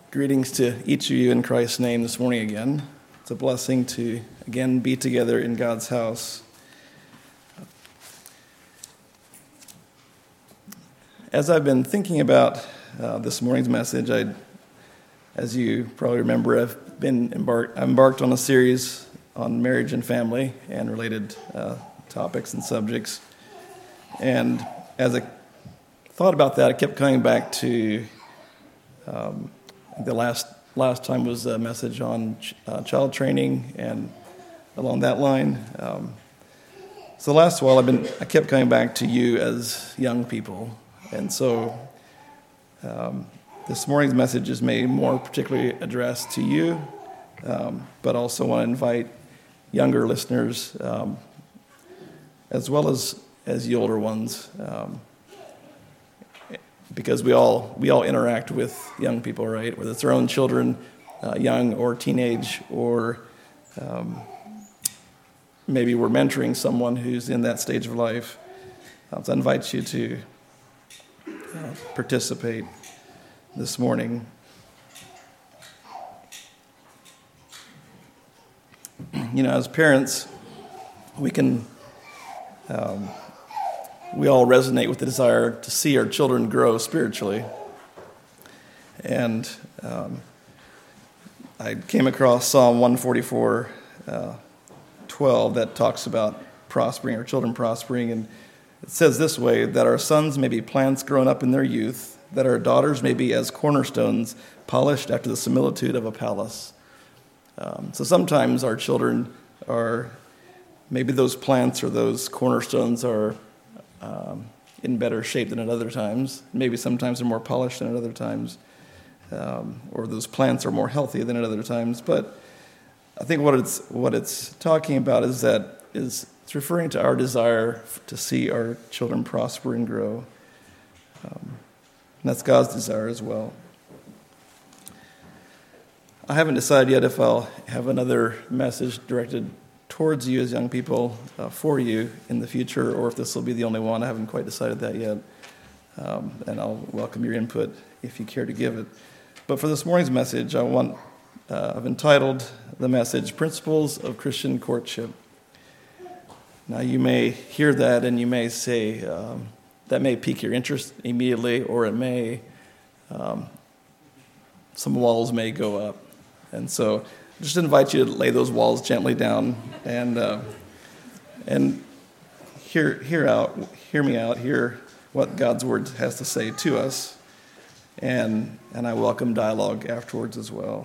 Greetings to each of you in Christ's name this morning again. It's a blessing to again be together in God's house. As I've been thinking about this morning's message, as you probably remember, I've embarked on a series on marriage and family and related topics and subjects. And as I thought about that, I kept coming back to the last time was a message on child training and along that line. So the last while I kept coming back to you as young people, and so this morning's message is made more particularly addressed to you, but also want to invite younger listeners as well as the older ones. Because we all interact with young people, right? Whether it's our own children, young or teenage, or maybe we're mentoring someone who's in that stage of life. So I invite you to participate this morning. You know, as parents, we all resonate with the desire to see our children grow spiritually. And I came across Psalm 144:12 that talks about prospering, our children prospering. And it says this way, that our sons may be plants grown up in their youth, that our daughters may be as cornerstones polished after the similitude of a palace. So sometimes our children are, maybe those plants or those cornerstones are in better shape than at other times. Maybe sometimes they're more polished than at other times, or those plants are more healthy than at other times. But I think what it's talking about is it's referring to our desire to see our children prosper and grow. And that's God's desire as well. I haven't decided yet if I'll have another message directed towards you as young people, for you in the future, or if this will be the only one. I haven't quite decided that yet, and I'll welcome your input if you care to give it. But for this morning's message, I've entitled the message, Principles of Christian Courtship. Now you may hear that and you may say, that may pique your interest immediately, or it may, some walls may go up. And so just invite you to lay those walls gently down and hear me out, hear what God's word has to say to us, and I welcome dialogue afterwards as well.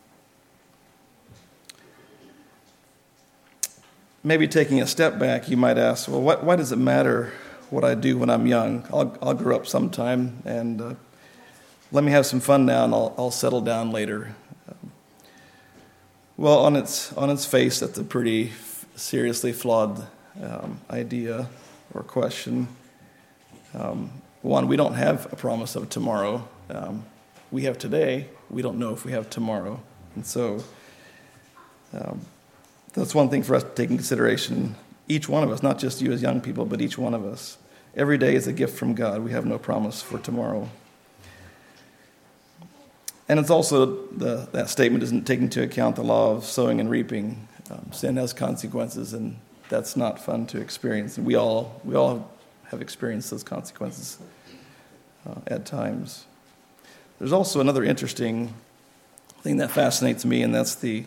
Maybe taking a step back, you might ask, well, why does it matter what I do when I'm young? I'll grow up sometime, and let me have some fun now, and I'll settle down later. Well, on its face, that's a pretty seriously flawed idea or question. One, we don't have a promise of tomorrow. We have today. We don't know if we have tomorrow. And so that's one thing for us to take in consideration. Each one of us, not just you as young people, but each one of us. Every day is a gift from God. We have no promise for tomorrow. And it's also, that statement isn't taking into account the law of sowing and reaping. Sin has consequences, and that's not fun to experience. And we all have experienced those consequences at times. There's also another interesting thing that fascinates me, and that's the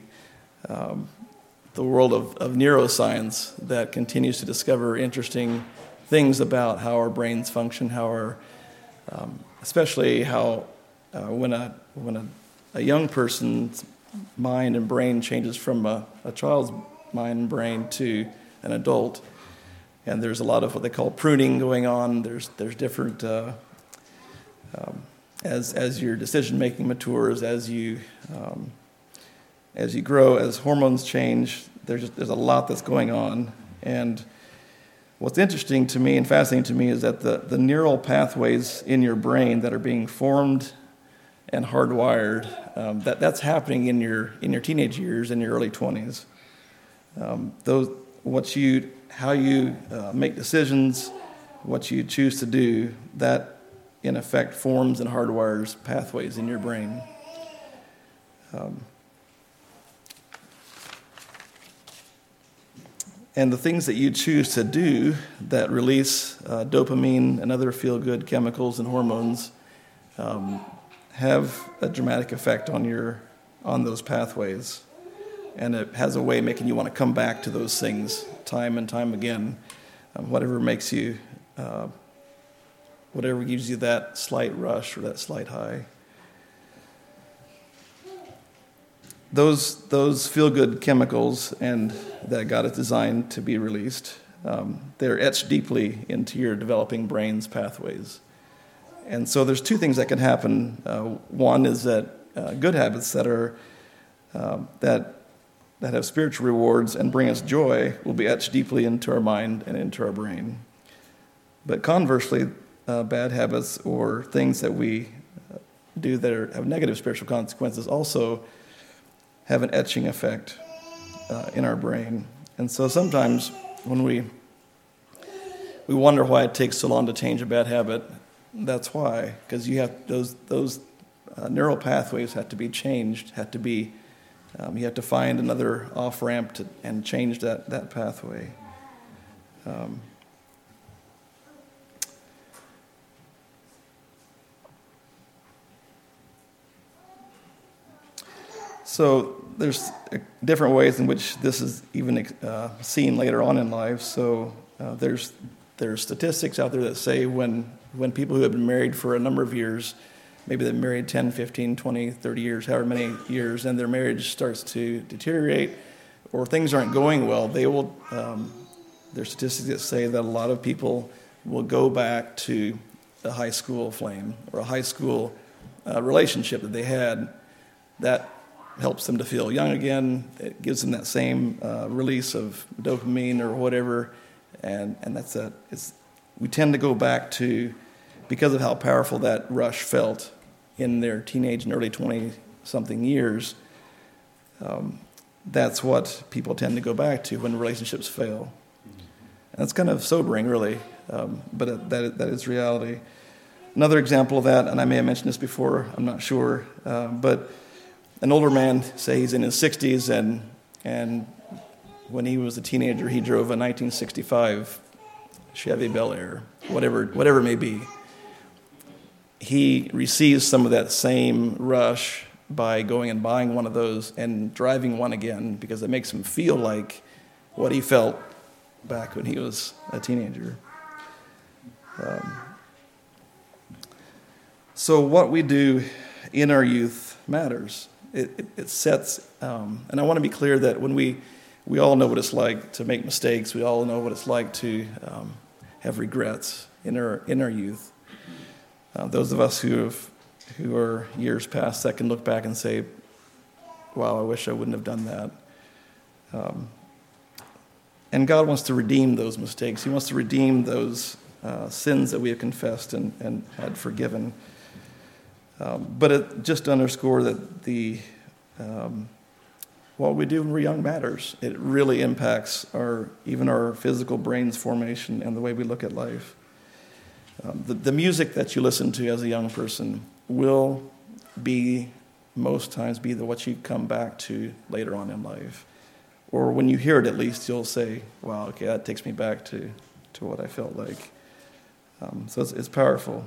world of neuroscience that continues to discover interesting things about how our brains function, especially how when a young person's mind and brain changes from a child's mind and brain to an adult, and there's a lot of what they call pruning going on. There's different as your decision making matures, as you grow, as hormones change. There's a lot that's going on, and what's interesting to me and fascinating to me is that the neural pathways in your brain that are being formed and hardwired, that's happening in your teenage years and your early 20s. How you make decisions, what you choose to do, that in effect forms and hardwires pathways in your brain. And the things that you choose to do that release dopamine and other feel-good chemicals and hormones have a dramatic effect on those pathways. And it has a way of making you want to come back to those things time and time again. Whatever makes you, whatever gives you that slight rush or that slight high. Those feel-good chemicals and that God has designed to be released, they're etched deeply into your developing brain's pathways. And so there's two things that can happen. One is that good habits that are that have spiritual rewards and bring us joy will be etched deeply into our mind and into our brain. But conversely, bad habits or things that we do that have negative spiritual consequences also have an etching effect in our brain. And so sometimes when we wonder why it takes so long to change a bad habit, that's why, because you have those neural pathways have to be changed, you have to find another off-ramp and change that pathway. So there's different ways in which this is even seen later on in life. So there's statistics out there that say when people who have been married for a number of years, maybe they've been married 10, 15, 20, 30 years, however many years, and their marriage starts to deteriorate or things aren't going well, they will. There's statistics that say that a lot of people will go back to a high school flame or a high school relationship that they had that helps them to feel young again. It gives them that same release of dopamine or whatever, and that's that. We tend to go back to, because of how powerful that rush felt in their teenage and early 20-something years, that's what people tend to go back to when relationships fail. And that's kind of sobering, really, but that is reality. Another example of that, and I may have mentioned this before, I'm not sure, but an older man, say he's in his 60s, and when he was a teenager, he drove a 1965 Chevy Bel Air, whatever it may be. He receives some of that same rush by going and buying one of those and driving one again because it makes him feel like what he felt back when he was a teenager. So what we do in our youth matters. It sets, and I want to be clear that when we all know what it's like to make mistakes. We all know what it's like to have regrets in our youth. Those of us who are years past that can look back and say, wow, I wish I wouldn't have done that. And God wants to redeem those mistakes. He wants to redeem those sins that we have confessed and had forgiven. But it just to underscore that what we do when we're young matters. It really impacts even our physical brain's formation and the way we look at life. The music that you listen to as a young person will most times be what you come back to later on in life. Or when you hear it, at least, you'll say, wow, okay, that takes me back to what I felt like. So it's powerful.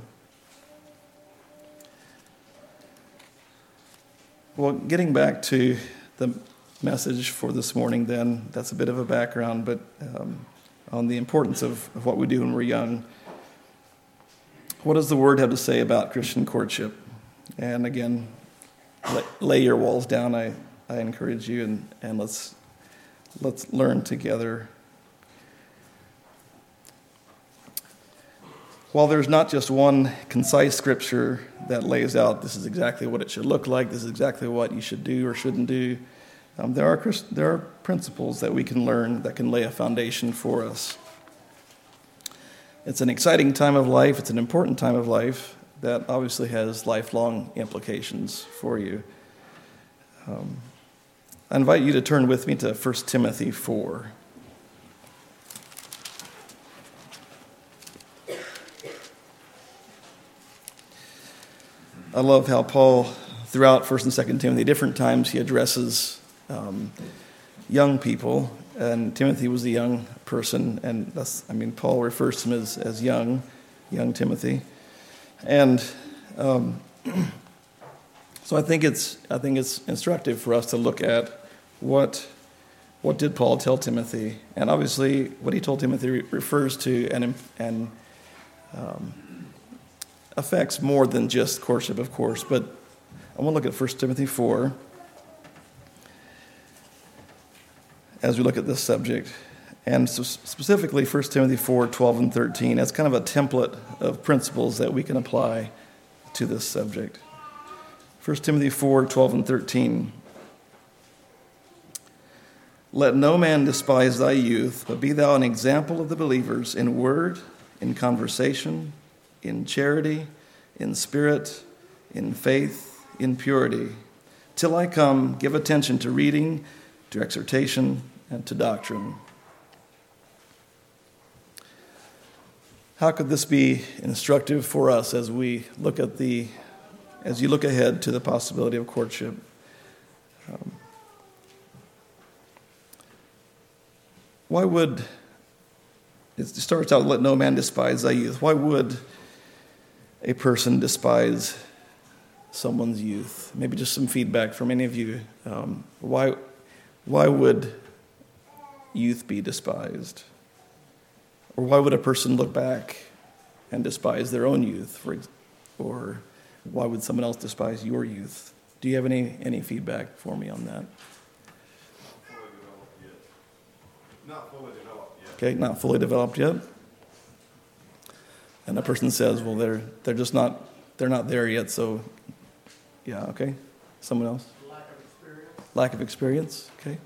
Well, getting back to the message for this morning then, that's a bit of a background, but on the importance of what we do when we're young. What does the Word have to say about Christian courtship? And again, lay your walls down, I encourage you, and let's learn together. While there's not just one concise scripture that lays out this is exactly what it should look like, this is exactly what you should do or shouldn't do, there are principles that we can learn that can lay a foundation for us. It's an exciting time of life. It's an important time of life that obviously has lifelong implications for you. I invite you to turn with me to 1 Timothy 4. I love how Paul, throughout 1st and 2nd Timothy, different times he addresses young people, and Timothy was a young person, and Paul refers to him as young Timothy, and so I think it's instructive for us to look at what did Paul tell Timothy, and obviously what he told Timothy refers to and affects more than just courtship, of course, but I want to look at 1 Timothy 4 as we look at this subject, and specifically 1 Timothy 4, 12 and 13 as kind of a template of principles that we can apply to this subject. 1 Timothy 4, 12 and 13. Let no man despise thy youth, but be thou an example of the believers in word, in conversation, in charity, in spirit, in faith, in purity. Till I come, give attention to reading, to exhortation, and to doctrine. How could this be instructive for us as we look at as you look ahead to the possibility of courtship? Why would, it starts out, let no man despise thy youth. Why would a person despise someone's youth? Maybe just some feedback from any of you. Why would youth be despised? Or why would a person look back and despise their own youth? Or why would someone else despise your youth? Do you have any feedback for me on that? Not fully developed yet. Okay, not fully developed yet. And a person says, well, they're just not there yet, so yeah, okay. Someone else? Lack of experience, okay.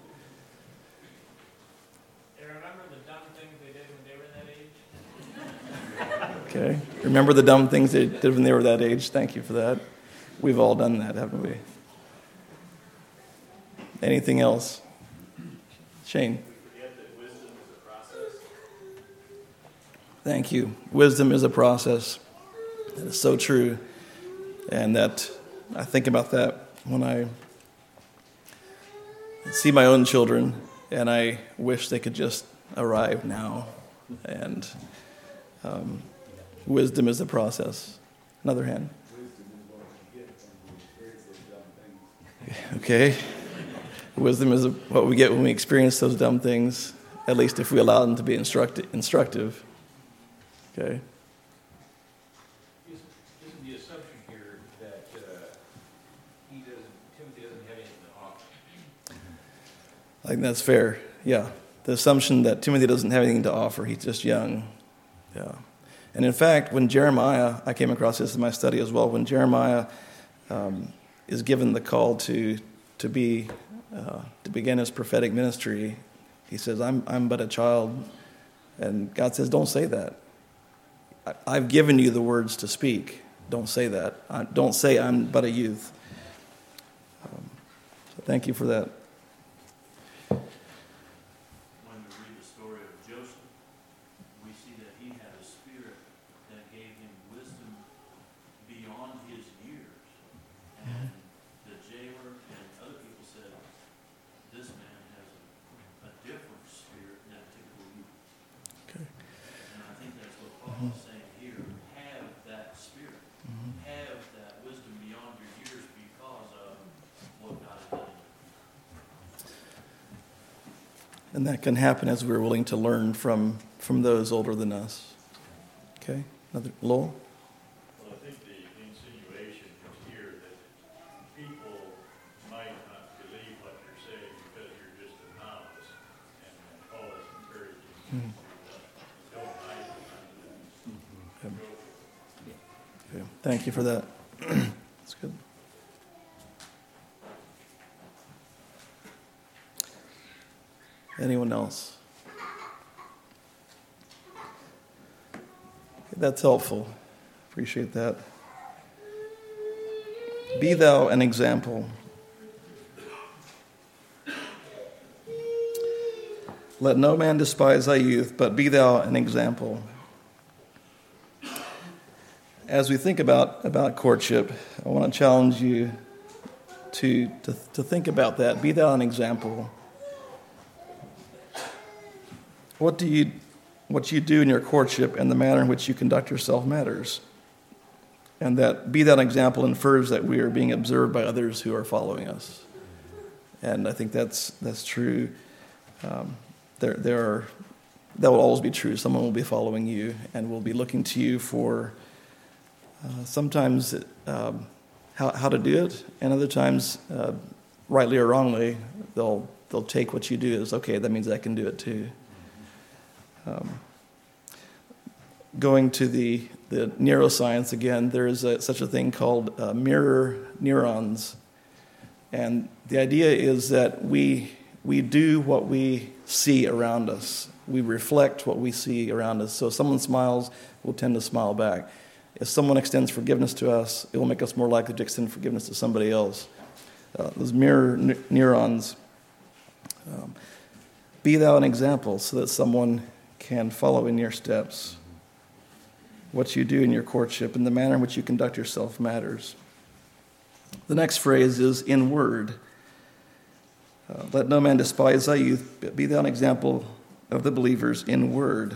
They remember the dumb things they did when they were that age. Okay. Remember the dumb things they did when they were that age? Thank you for that. We've all done that, haven't we? Anything else? Shane? Thank you. Wisdom is a process. That is so true. And that I think about that when I see my own children, and I wish they could just arrive now. And wisdom is a process. Another hand. Okay. Wisdom is what we get when we experience those dumb things, at least if we allow them to be instructive. Okay. Isn't the assumption here that Timothy doesn't have anything to offer? I think that's fair. Yeah. The assumption that Timothy doesn't have anything to offer, he's just young. Yeah. And in fact, when Jeremiah, I came across this in my study as well, when Jeremiah is given the call to begin his prophetic ministry, he says, I'm but a child. And God says, don't say that. I've given you the words to speak. Don't say that. Don't say I'm but a youth. So thank you for that. When we read the story of Joseph, we see that he had a spirit that gave him wisdom beyond his years. And the jailer and other people said, this man has a different spirit than typical youth. Okay. And I think that's what Paul is saying here. Have that spirit. Have that wisdom beyond your years because of what God has done. And that can happen as we're willing to learn from those older than us. Okay? Another Lowell? Well, I think the insinuation is here that people might not believe what you're saying because you're just a novice, and Paul is encouraging don't hide behind the Okay. Thank you for that. That's good. Anyone else? Okay, that's helpful. Appreciate that. Be thou an example. Let no man despise thy youth, but be thou an example. As we think about courtship, I want to challenge you to think about that. Be thou an example. What you do in your courtship and the manner in which you conduct yourself matters. And that be that example infers that we are being observed by others who are following us. And I think that's true. That will always be true. Someone will be following you and will be looking to you for sometimes how to do it, and other times, rightly or wrongly, they'll take what you do as, okay, that means I can do it too. Going to the neuroscience again, there is such a thing called mirror neurons. And the idea is that we do what we see around us. We reflect what we see around us. So if someone smiles, we'll tend to smile back. If someone extends forgiveness to us, it will make us more likely to extend forgiveness to somebody else. Those mirror neurons. Be thou an example so that someone can follow in your steps. What you do in your courtship and the manner in which you conduct yourself matters. The next phrase is in word. Let no man despise thy youth, but be thou an example of the believers in word.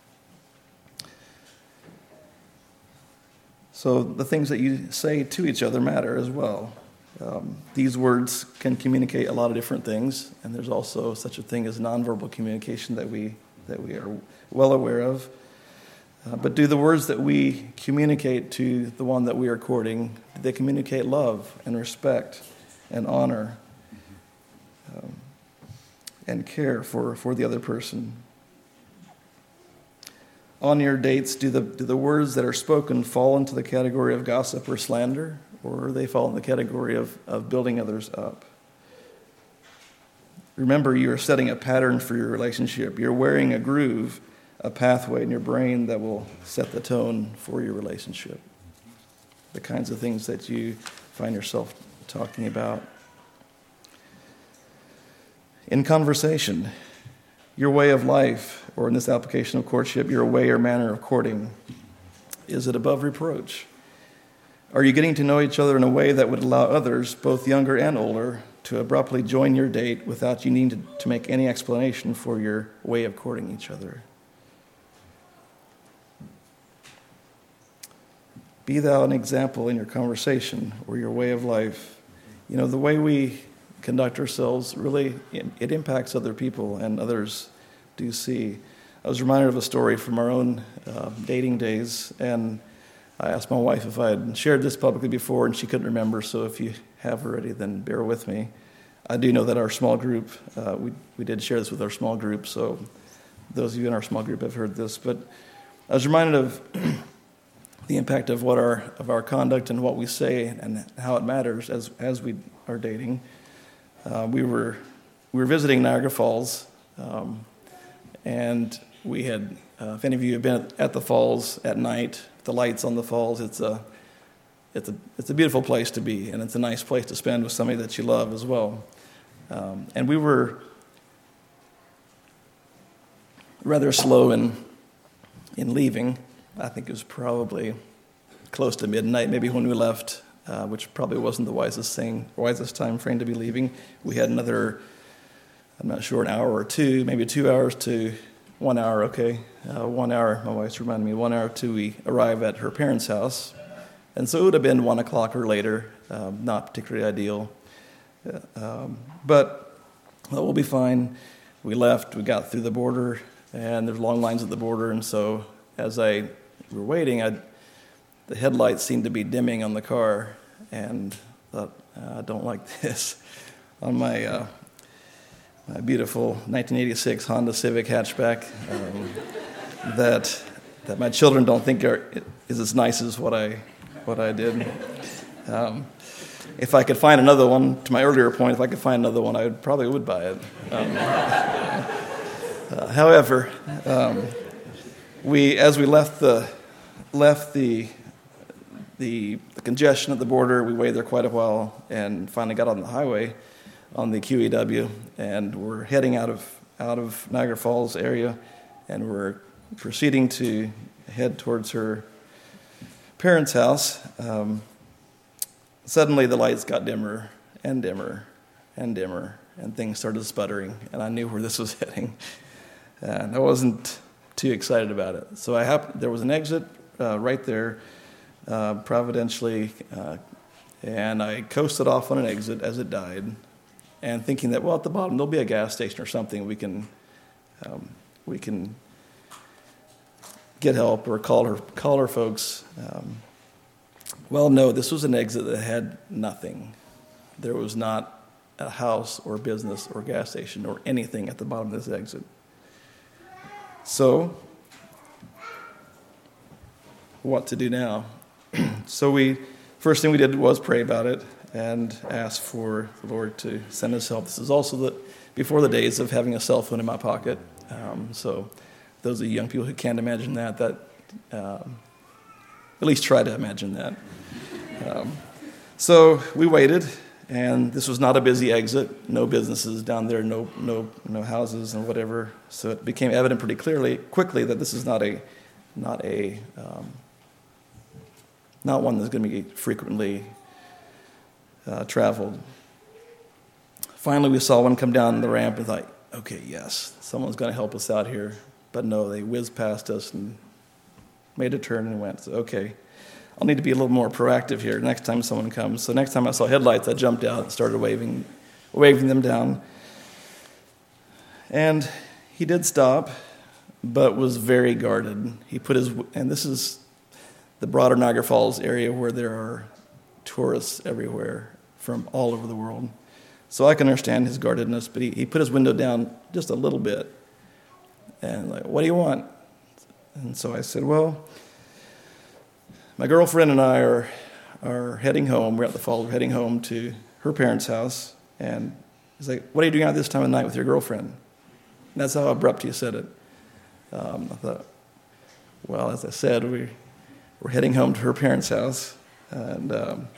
So the things that you say to each other matter as well. These words can communicate a lot of different things, and there's also such a thing as nonverbal communication that we are well aware of. But do the words that we communicate to the one that we are courting, do they communicate love and respect and honor and care for the other person? On your dates, do the words that are spoken fall into the category of gossip or slander, or they fall in the category of building others up? Remember, you are setting a pattern for your relationship. You're wearing a groove, a pathway in your brain that will set the tone for your relationship. The kinds of things that you find yourself talking about. In conversation, your way of life, or in this application of courtship, your way or manner of courting, is it above reproach? Are you getting to know each other in a way that would allow others, both younger and older, to abruptly join your date without you needing to make any explanation for your way of courting each other? Be thou an example in your conversation or your way of life. You know, the way we conduct ourselves, really, it impacts other people, and others do see. I was reminded of a story from our own dating days, and I asked my wife if I had shared this publicly before, and she couldn't remember, so if you have already, then bear with me. I do know that our small group, we did share this with our small group, so those of you in our small group have heard this, but I was reminded of the impact of our conduct and what we say and how it matters as we are dating. We were visiting Niagara Falls, and we had, if any of you have been at the falls at night, the lights on the falls, it's a beautiful place to be, and it's a nice place to spend with somebody that you love as well. And we were rather slow in leaving. I think it was probably close to midnight, maybe when we left, which probably wasn't the wisest time frame to be leaving. We had another, I'm not sure, an hour or two, maybe 2 hours to 1 hour, okay. 1 hour, my wife's reminded me, 1 hour till we arrive at her parents' house. And so it would have been 1 o'clock or later, not particularly ideal. But we'll be fine. We left, we got through the border, and there's long lines at the border, and so as we were waiting, the headlights seemed to be dimming on the car, and thought, I don't like this. On my beautiful 1986 Honda Civic hatchback, that my children don't think is as nice as what I did. If I could find another one, to my earlier point, if I could find another one, I probably would buy it. However, as we left the congestion at the border, we waited there quite a while and finally got on the highway on the QEW, and we're heading out of Niagara Falls area, and we're proceeding to head towards her parents' house. Suddenly the lights got dimmer, and dimmer and dimmer, and things started sputtering, and I knew where this was heading. And I wasn't too excited about it. So there was an exit right there, providentially, and I coasted off on an exit as it died, and thinking that, well, at the bottom there'll be a gas station or something we can get help or call her folks. Well, no, this was an exit that had nothing. There was not a house or business or gas station or anything at the bottom of this exit. So, what to do now? So first thing we did was pray about it and ask for the Lord to send us help. This is also before the days of having a cell phone in my pocket. So those of you young people who can't imagine that at least try to imagine that. So we waited, and this was not a busy exit. No businesses down there, no houses and whatever. So it became evident pretty quickly that this is not one that's going to be frequently traveled. Finally, we saw one come down the ramp and thought, okay, yes, someone's going to help us out here. But no, they whizzed past us and made a turn and went, okay, I'll need to be a little more proactive here next time someone comes. So next time I saw headlights, I jumped out and started waving them down. And he did stop, but was very guarded. And this is the broader Niagara Falls area where there are tourists everywhere from all over the world. So I can understand his guardedness, but he put his window down just a little bit. And like, what do you want? And so I said, well, my girlfriend and I are heading home. We're at the falls. We're heading home to her parents' house. And he's like, what are you doing out this time of night with your girlfriend? And that's how abrupt he said it. I thought, well, as I said, we're heading home to her parents' house. And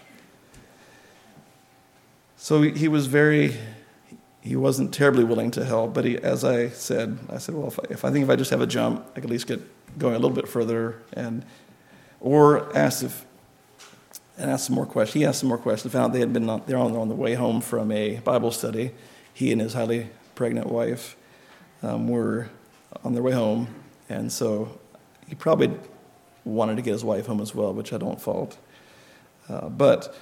so he wasn't terribly willing to help, but as I said, well, if I just have a jump, I could at least get going a little bit further, or asked some more questions. He asked some more questions. Found out they had been on the way home from a Bible study. He and his highly pregnant wife were on their way home, and so he probably wanted to get his wife home as well, which I don't fault. But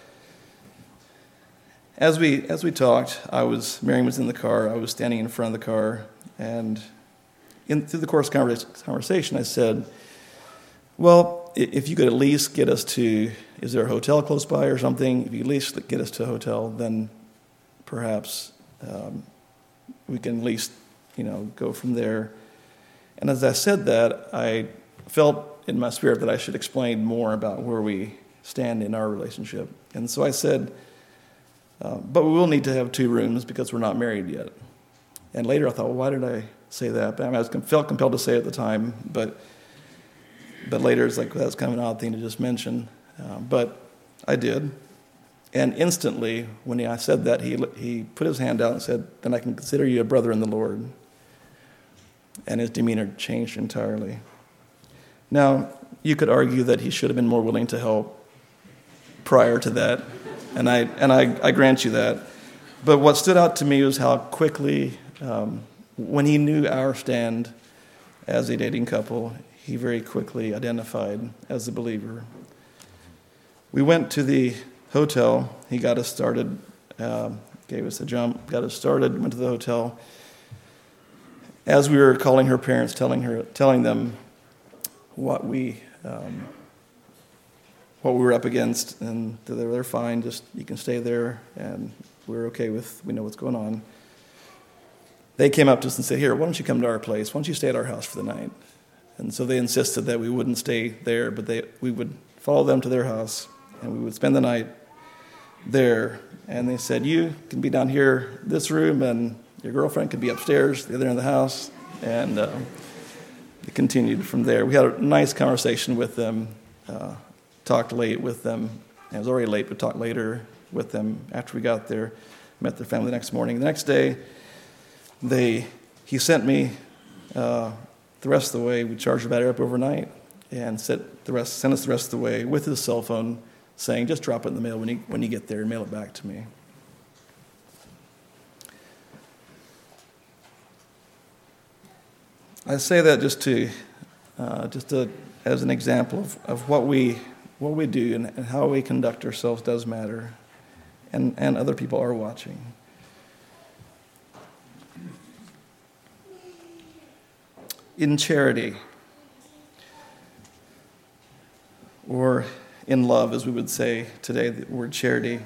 as we talked, Miriam was in the car. I was standing in front of the car, and through the course of conversation, I said, well, if you could at least get us to, is there a hotel close by or something? If you at least get us to a hotel, then perhaps we can at least, go from there. And as I said that, I felt in my spirit that I should explain more about where we stand in our relationship. And so I said, but we will need to have 2 rooms because we're not married yet. And later I thought, well, why did I say that? But I felt compelled to say it at the time, but later it's like, that's kind of an odd thing to just mention. But I did. And instantly, when I said that, he put his hand out and said, then I can consider you a brother in the Lord. And his demeanor changed entirely. Now, you could argue that he should have been more willing to help prior to that, and I grant you that. But what stood out to me was how quickly, when he knew our stand as a dating couple, he very quickly identified as a believer. We went to the hotel. He got us started, gave us a jump, got us started, went to the hotel. As we were calling her parents, telling them what we were up against, and they're fine, just you can stay there, and we know what's going on. They came up to us and said, here, why don't you come to our place? Why don't you stay at our house for the night? And so they insisted that we wouldn't stay there, but we would follow them to their house, and we would spend the night there. And they said, you can be down here, this room, and your girlfriend could be upstairs, the other in the house. And it continued from there. We had a nice conversation with them, talked late with them. It was already late, but talked later with them after we got there, met their family the next morning. The next day, he sent me the rest of the way. We charged the battery up overnight and sent us the rest of the way with his cell phone, saying, just drop it in the mail when you get there and mail it back to me. I say that just as an example of what we do and how we conduct ourselves does matter, and other people are watching. In charity, or in love, as we would say today, the word charity.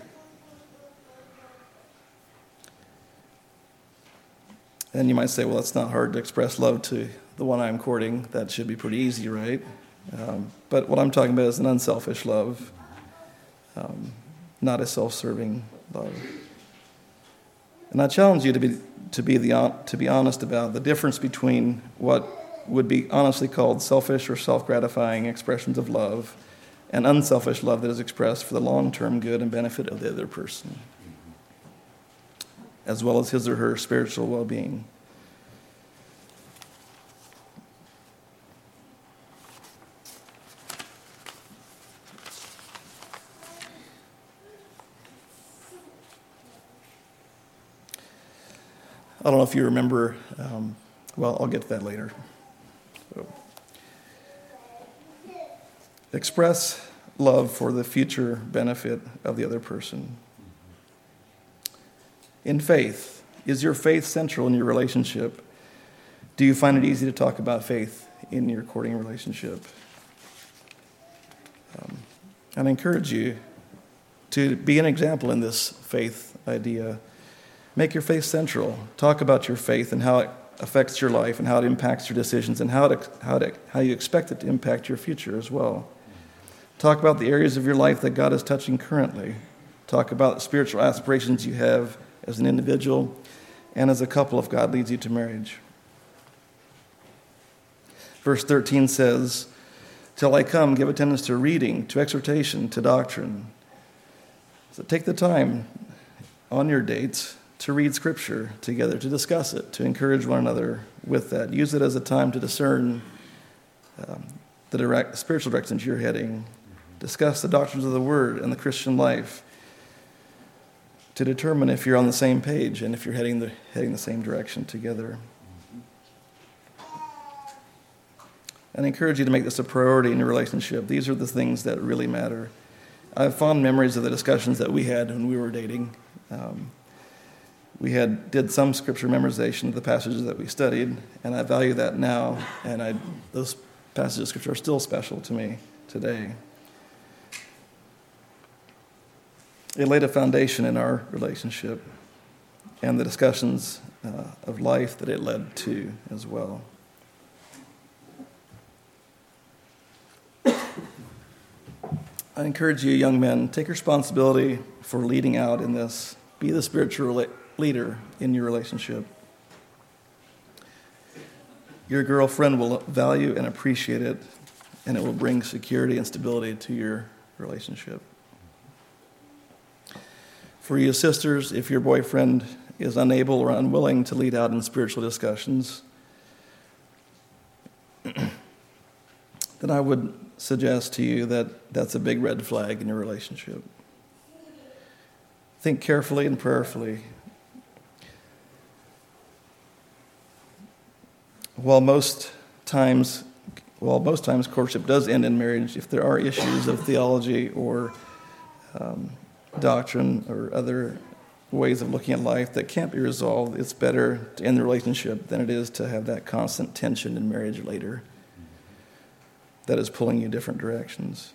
And you might say, well, it's not hard to express love to the one I'm courting. That should be pretty easy, right? But what I'm talking about is an unselfish love, not a self-serving love. And I challenge you to be honest about the difference between what would be honestly called selfish or self-gratifying expressions of love and unselfish love that is expressed for the long-term good and benefit of the other person, as well as his or her spiritual well-being. I don't know if you remember, well, I'll get to that later. So, express love for the future benefit of the other person. In faith, is your faith central in your relationship? Do you find it easy to talk about faith in your courting relationship? And I encourage you to be an example in this faith idea. Make your faith central. Talk about your faith and how it affects your life and how it impacts your decisions and how you expect it to impact your future as well. Talk about the areas of your life that God is touching currently. Talk about the spiritual aspirations you have as an individual and as a couple if God leads you to marriage. Verse 13 says, "Till I come, give attendance to reading, to exhortation, to doctrine." So take the time on your dates to read Scripture together, to discuss it, to encourage one another with that. Use it as a time to discern the spiritual directions you're heading. Discuss the doctrines of the Word and the Christian life to determine if you're on the same page and if you're heading the same direction together. And I encourage you to make this a priority in your relationship. These are the things that really matter. I have fond memories of the discussions that we had when we were dating. We did some scripture memorization of the passages that we studied, and I value that now, and those passages of scripture are still special to me today. It laid a foundation in our relationship and the discussions of life that it led to as well. I encourage you, young men, take responsibility for leading out in this. Be the spiritual leader in your relationship. Your girlfriend will value and appreciate it, and it will bring security and stability to your relationship. For you sisters, if your boyfriend is unable or unwilling to lead out in spiritual discussions, then I would suggest to you that that's a big red flag in your relationship. Think carefully and prayerfully. While most times courtship does end in marriage, if there are issues of theology or doctrine or other ways of looking at life that can't be resolved, it's better to end the relationship than it is to have that constant tension in marriage later that is pulling you different directions.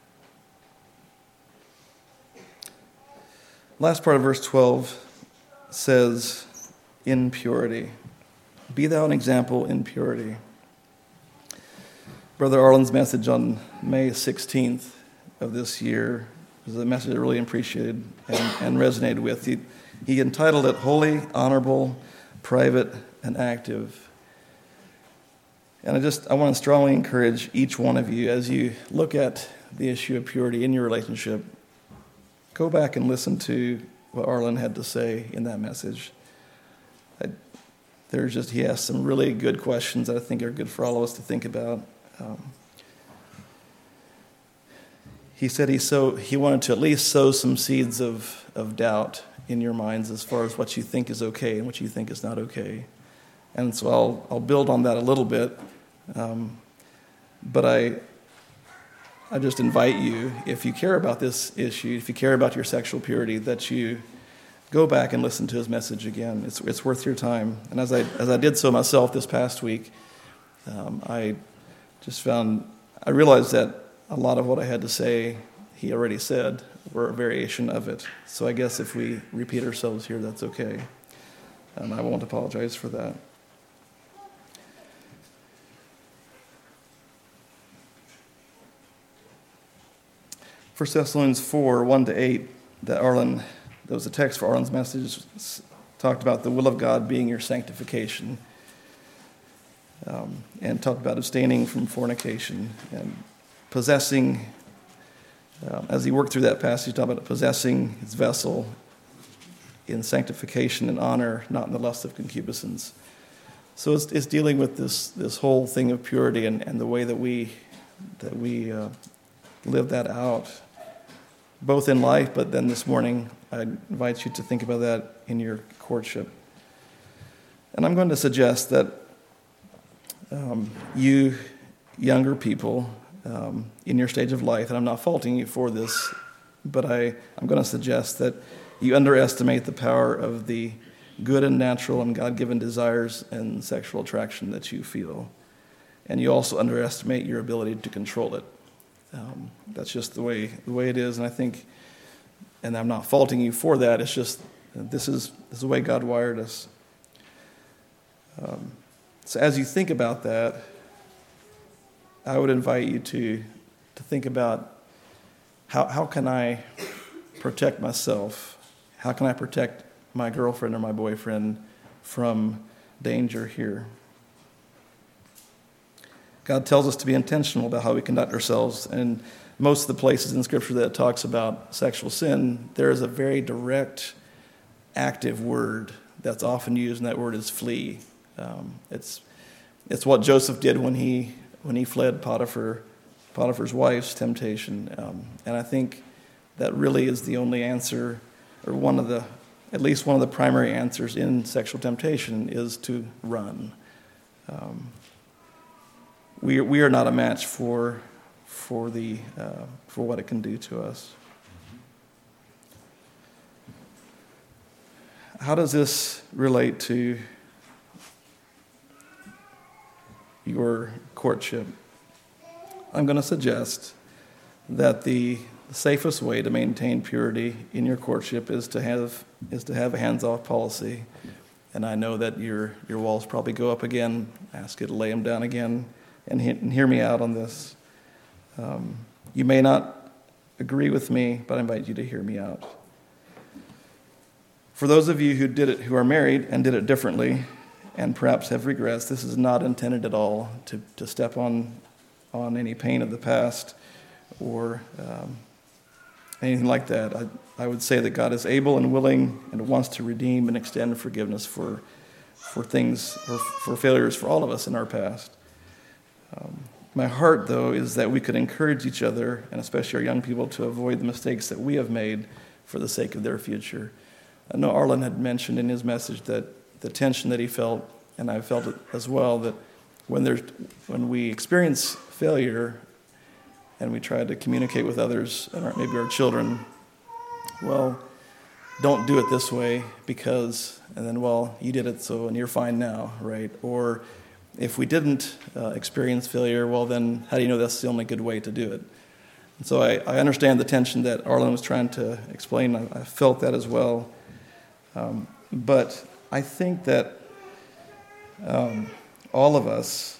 Last part of verse 12 says, "In purity. Be thou an example in purity." Brother Arlen's message on May 16th of this year is a message I really appreciated and resonated with. He entitled it, "Holy, Honorable, Private, and Active." And I want to strongly encourage each one of you, as you look at the issue of purity in your relationship, go back and listen to what Arlen had to say in that message. He asked some really good questions that I think are good for all of us to think about. He said he wanted to at least sow some seeds of doubt in your minds as far as what you think is okay and what you think is not okay. And so I'll build on that a little bit. But I just invite you, if you care about this issue, if you care about your sexual purity, that you go back and listen to his message again. It's worth your time. And as I did so myself this past week, I realized that a lot of what I had to say, he already said, were a variation of it. So I guess if we repeat ourselves here, that's okay. And I won't apologize for that. First Thessalonians 4, 1-8, that was a text for Arlen's message, talked about the will of God being your sanctification, and talked about abstaining from fornication and possessing, as he worked through that passage, he talked about possessing his vessel in sanctification and honor, not in the lust of concupiscence. So it's dealing with this whole thing of purity and the way that we live that out, both in life, but then this morning I invite you to think about that in your courtship. And I'm going to suggest that you younger people in your stage of life, and I'm not faulting you for this, but I'm going to suggest that you underestimate the power of the good and natural and God-given desires and sexual attraction that you feel. And you also underestimate your ability to control it. That's just the way it is, and I think, and I'm not faulting you for that. It's just this is the way God wired us. So as you think about that, I would invite you to think about how can I protect myself? How can I protect my girlfriend or my boyfriend from danger here? God tells us to be intentional about how we conduct ourselves, and most of the places in Scripture that talks about sexual sin, there is a very direct, active word that's often used, and that word is flee. It's what Joseph did when he fled Potiphar's wife's temptation, and I think that really is the only answer, or at least one of the primary answers in sexual temptation is to run. We are not a match for what it can do to us. How does this relate to your courtship? I'm going to suggest that the safest way to maintain purity in your courtship is to have a hands-off policy. And I know that your walls probably go up again. Ask you to lay them down again. And hear me out on this. You may not agree with me, but I invite you to hear me out. For those of you who are married and did it differently, and perhaps have regrets, this is not intended at all to step on any pain of the past or anything like that. I would say that God is able and willing and wants to redeem and extend forgiveness for things or for failures for all of us in our past. My heart, though, is that we could encourage each other, and especially our young people, to avoid the mistakes that we have made for the sake of their future. I know Arlen had mentioned in his message that the tension that he felt, and I felt it as well, that when we experience failure and we try to communicate with others, and maybe our children, well, don't do it this way because, and then, well, you did it so, and you're fine now, right? Or if we didn't experience failure, well, then how do you know that's the only good way to do it? And so I understand the tension that Arlen was trying to explain. I felt that as well. But I think that all of us,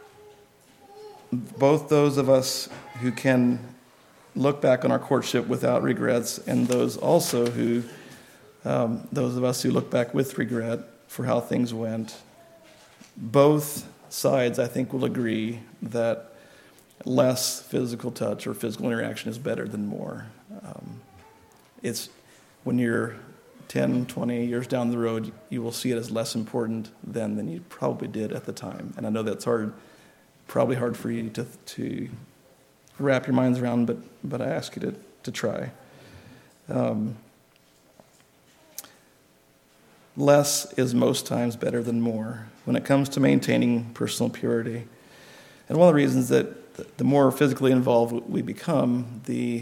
both those of us who can look back on our courtship without regrets, and those also those of us who look back with regret for how things went, both sides, I think, will agree that less physical touch or physical interaction is better than more. It's when you're 10, 20 years down the road, you will see it as less important than you probably did at the time. And I know that's probably hard for you to wrap your minds around, but I ask you to try. less is most times better than more when it comes to maintaining personal purity. And one of the reasons that the more physically involved we become, the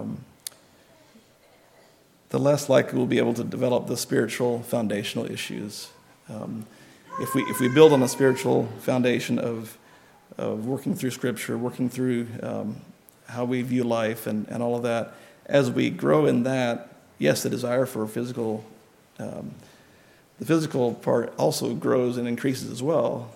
less likely we'll be able to develop the spiritual foundational issues. If we build on a spiritual foundation of working through Scripture, working through how we view life and all of that, as we grow in that, yes, the desire for the physical part also grows and increases as well.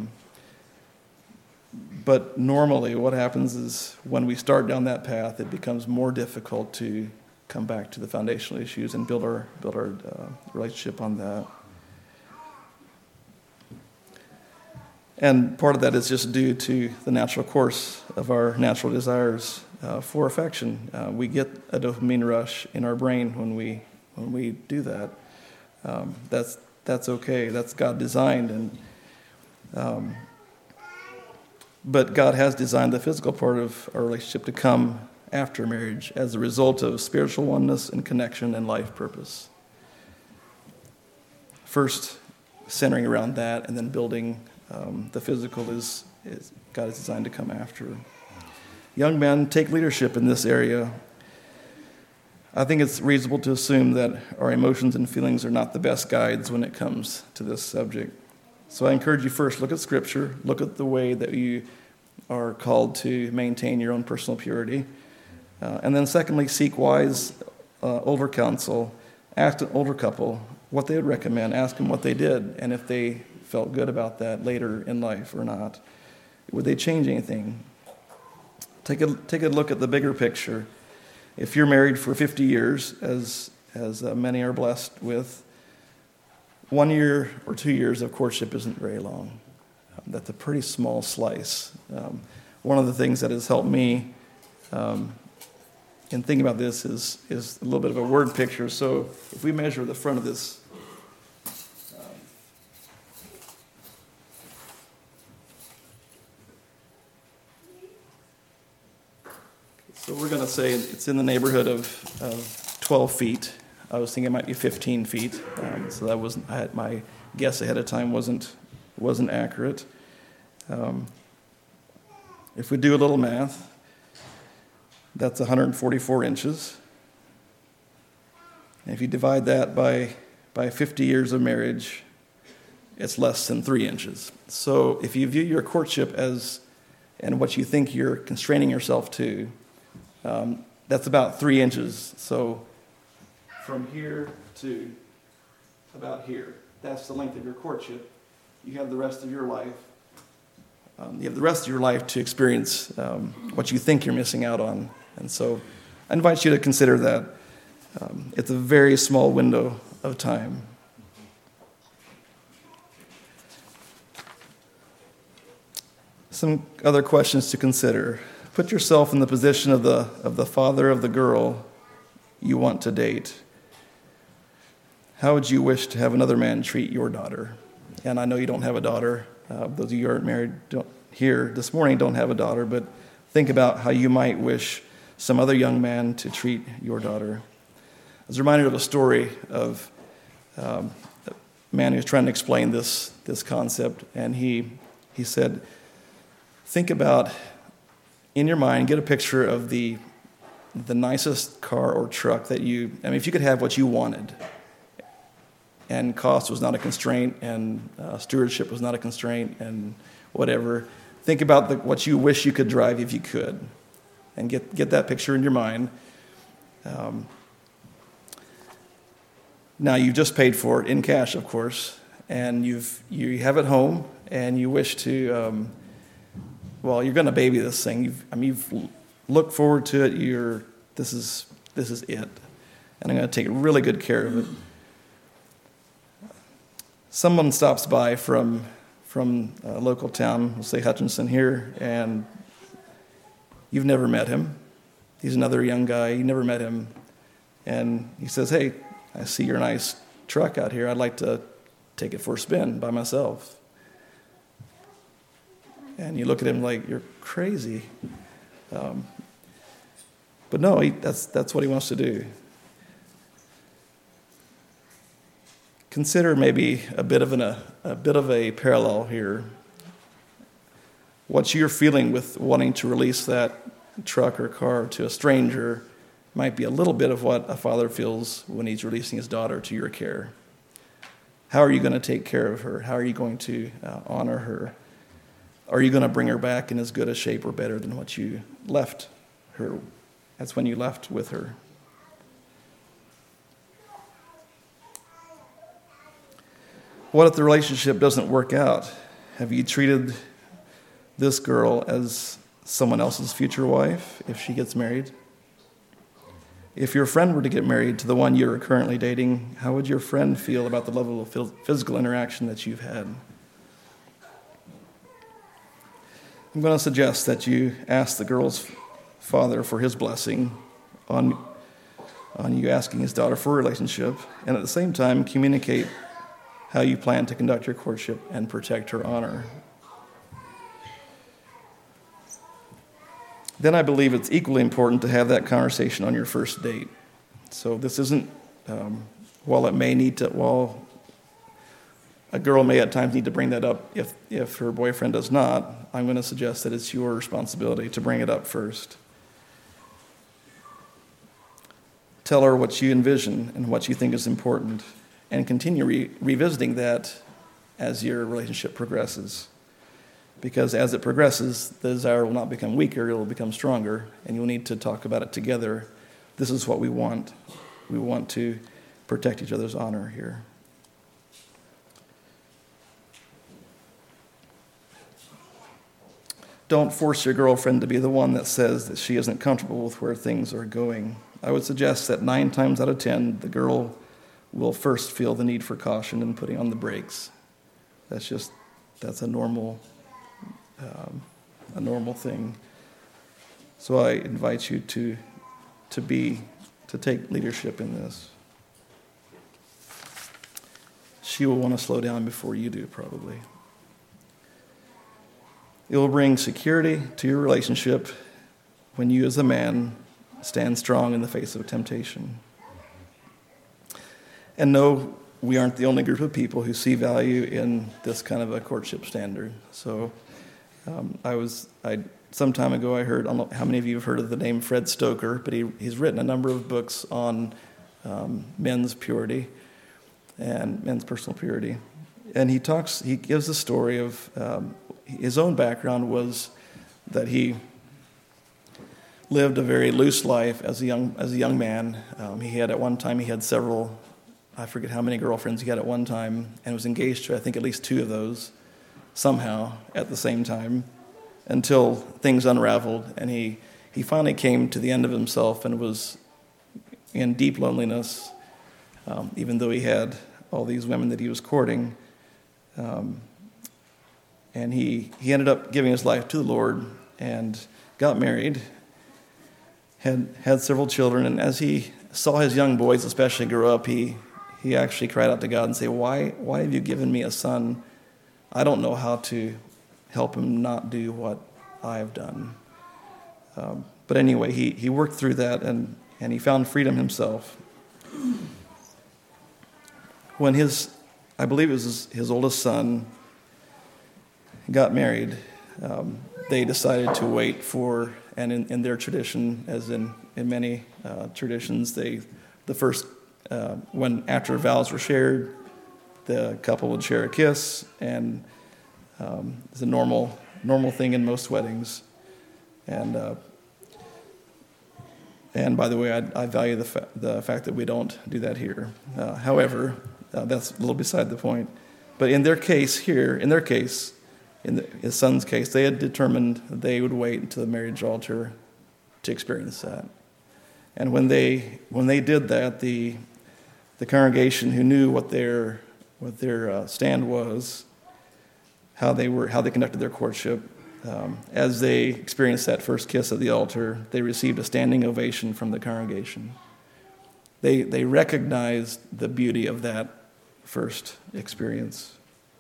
But normally what happens is when we start down that path, it becomes more difficult to come back to the foundational issues and build our relationship on that. And part of that is just due to the natural course of our natural desires for affection. We get a dopamine rush in our brain when we do that. That's okay. That's God designed, but God has designed the physical part of our relationship to come after marriage as a result of spiritual oneness and connection and life purpose. First, centering around that, and then building the physical is God is designed to come after. Young men, take leadership in this area. I think it's reasonable to assume that our emotions and feelings are not the best guides when it comes to this subject. So I encourage you first, look at Scripture, look at the way that you are called to maintain your own personal purity. And then secondly, seek wise older counsel. Ask an older couple what they would recommend. Ask them what they did and if they felt good about that later in life or not. Would they change anything? Take a look at the bigger picture. If you're married for 50 years, as many are blessed with, 1 year or 2 years of courtship isn't very long. That's a pretty small slice. One of the things that has helped me in thinking about this is a little bit of a word picture. So if we measure the front of this, so we're going to say it's in the neighborhood of 12 feet. I was thinking it might be 15 feet. So that wasn't, my guess ahead of time wasn't accurate. If we do a little math, that's 144 inches. And if you divide that by 50 years of marriage, it's less than 3 inches. So if you view your courtship and what you think you're constraining yourself to, that's about 3 inches. So from here to about here, that's the length of your courtship. You have the rest of your life. To experience what you think you're missing out on. And so I invite you to consider that. It's a very small window of time. Some other questions to consider. Put yourself in the position of the father of the girl you want to date. How would you wish to have another man treat your daughter? And I know you don't have a daughter. Those of you who aren't married here this morning don't have a daughter, but think about how you might wish some other young man to treat your daughter. I was reminded of a story of a man who was trying to explain this concept, and he said, think about, in your mind, get a picture of the nicest car or truck that if you could have what you wanted, and cost was not a constraint, and stewardship was not a constraint, and whatever. Think about what you wish you could drive if you could, and get that picture in your mind. Now you've just paid for it in cash, of course, and you have it home, and you wish to. You're going to baby this thing. You've looked forward to it. This is it, and I'm going to take really good care of it. Someone stops by from a local town, we'll say Hutchinson here, and you've never met him. He's another young guy, you never met him. And he says, hey, I see your nice truck out here. I'd like to take it for a spin by myself. And you look at him like, you're crazy. But no, that's what he wants to do. consider maybe a bit of a parallel here. What you're feeling with wanting to release that truck or car to a stranger might be a little bit of what a father feels when he's releasing his daughter to your care. How are you going to take care of her? How are you going to honor her? Are you going to bring her back in as good a shape or better than what you left her? That's when you left with her. What if the relationship doesn't work out? Have you treated this girl as someone else's future wife if she gets married? If your friend were to get married to the one you're currently dating, how would your friend feel about the level of physical interaction that you've had? I'm going to suggest that you ask the girl's father for his blessing on you asking his daughter for a relationship, and at the same time communicate how you plan to conduct your courtship and protect her honor. Then I believe it's equally important to have that conversation on your first date. So this isn't, while a girl may at times need to bring that up if her boyfriend does not, I'm going to suggest that it's your responsibility to bring it up first. Tell her what you envision and what you think is important, and continue revisiting that as your relationship progresses. Because as it progresses, the desire will not become weaker, it will become stronger, and you'll need to talk about it together. This is what we want. We want to protect each other's honor here. Don't force your girlfriend to be the one that says that she isn't comfortable with where things are going. I would suggest that 9 times out of 10, the girl will first feel the need for caution and putting on the brakes. That's a normal thing. So I invite you to take leadership in this. She will want to slow down before you do, probably. It will bring security to your relationship when you as a man stand strong in the face of temptation. And no, we aren't the only group of people who see value in this kind of a courtship standard. So some time ago I heard, I don't know how many of you have heard of the name Fred Stoker, but he's written a number of books on men's purity and men's personal purity. And he gives the story of his own background was that he lived a very loose life as a young man. At one time he had several, I forget how many girlfriends he had at one time, and was engaged to I think at least 2 of those somehow at the same time, until things unraveled, and he finally came to the end of himself and was in deep loneliness, even though he had all these women that he was courting. And he ended up giving his life to the Lord and got married, had several children, and as he saw his young boys especially grow up, he actually cried out to God and said, why have you given me a son? I don't know how to help him not do what I've done. But anyway, he worked through that, and he found freedom himself. When I believe it was his oldest son got married, they decided to wait for, and in their tradition, as in many traditions, when after vows were shared, the couple would share a kiss, and it's a normal thing in most weddings. And by the way, I value the fact that we don't do that here. However, that's a little beside the point. But in his son's case, they had determined that they would wait until the marriage altar to experience that. And when they did that, the congregation who knew what their stand was, how they conducted their courtship, as they experienced that first kiss at the altar, they received a standing ovation from the congregation. They recognized the beauty of that first experience.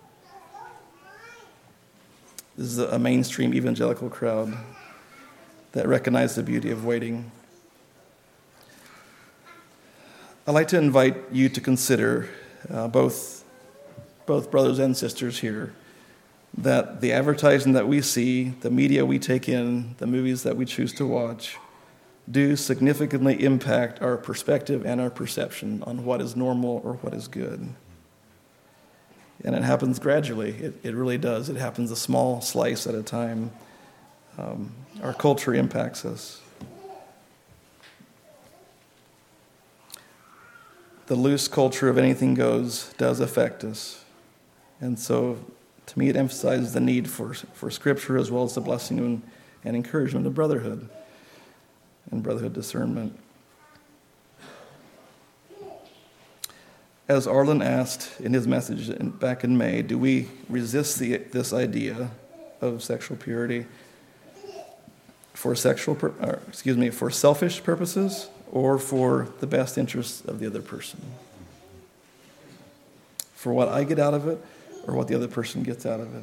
This is a mainstream evangelical crowd that recognized the beauty of waiting. I'd like to invite you to consider both brothers and sisters here, that the advertising that we see, the media we take in, the movies that we choose to watch, do significantly impact our perspective and our perception on what is normal or what is good. And it happens gradually. It really does. It happens a small slice at a time. Our culture impacts us. The loose culture of anything goes does affect us. And so, to me, it emphasizes the need for Scripture as well as the blessing and encouragement of brotherhood and brotherhood discernment. As Arlen asked in his message back in May, do we resist this idea of sexual purity for selfish purposes or for the best interests of the other person? For what I get out of it or what the other person gets out of it?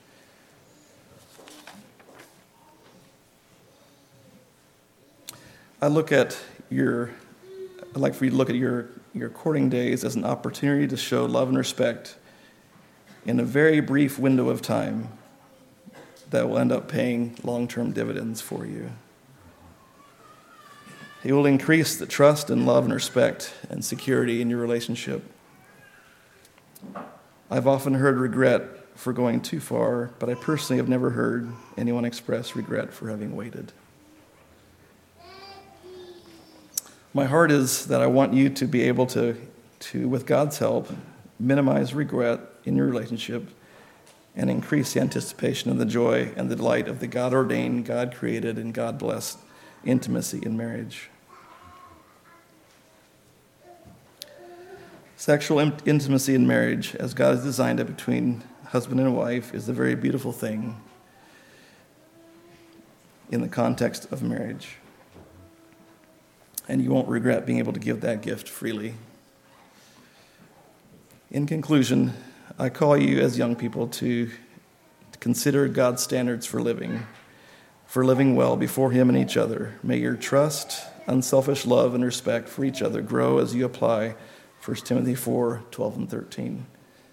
I'd like for you to look at your courting days as an opportunity to show love and respect in a very brief window of time that will end up paying long-term dividends for you. It will increase the trust and love and respect and security in your relationship. I've often heard regret for going too far, but I personally have never heard anyone express regret for having waited. My heart is that I want you to be able to, with God's help, minimize regret in your relationship and increase the anticipation and the joy and the delight of the God-ordained, God-created, and God-blessed intimacy in marriage. Sexual intimacy in marriage, as God has designed it between husband and wife, is a very beautiful thing in the context of marriage. And you won't regret being able to give that gift freely. In conclusion, I call you as young people to consider God's standards for living well before Him and each other. May your trust, unselfish love, and respect for each other grow as you apply 1 Timothy 4:12 and 13.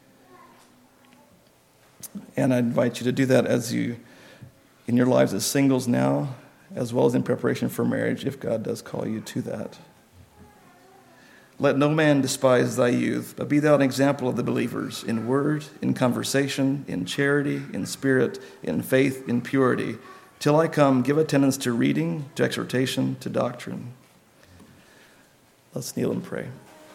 And I invite you to do that in your lives as singles now, as well as in preparation for marriage, if God does call you to that. Let no man despise thy youth, but be thou an example of the believers in word, in conversation, in charity, in spirit, in faith, in purity. Till I come, give attendance to reading, to exhortation, to doctrine. Let's kneel and pray.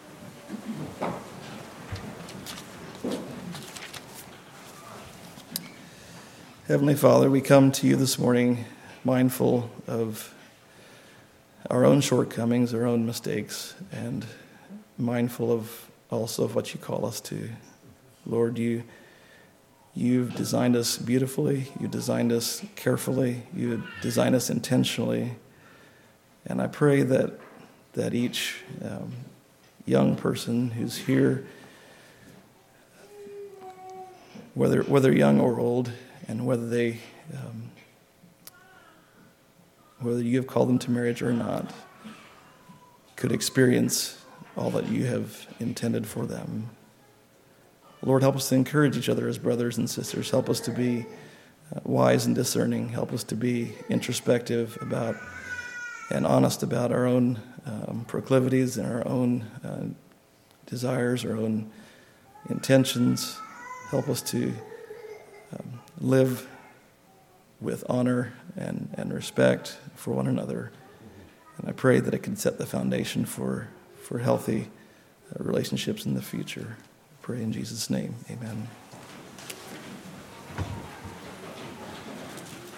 Heavenly Father, we come to you this morning mindful of our own shortcomings, our own mistakes, and mindful of also of what you call us to. Lord, you've designed us beautifully, you designed us carefully, you designed us intentionally, and I pray that each young person who's here, whether young or old, and whether you have called them to marriage or not, could experience all that you have intended for them. Lord, help us to encourage each other as brothers and sisters. Help us to be wise and discerning. Help us to be introspective about and honest about our own proclivities and our own desires, our own intentions. Help us to live with honor and respect for one another. And I pray that it can set the foundation for healthy relationships in the future. I pray in Jesus' name, amen.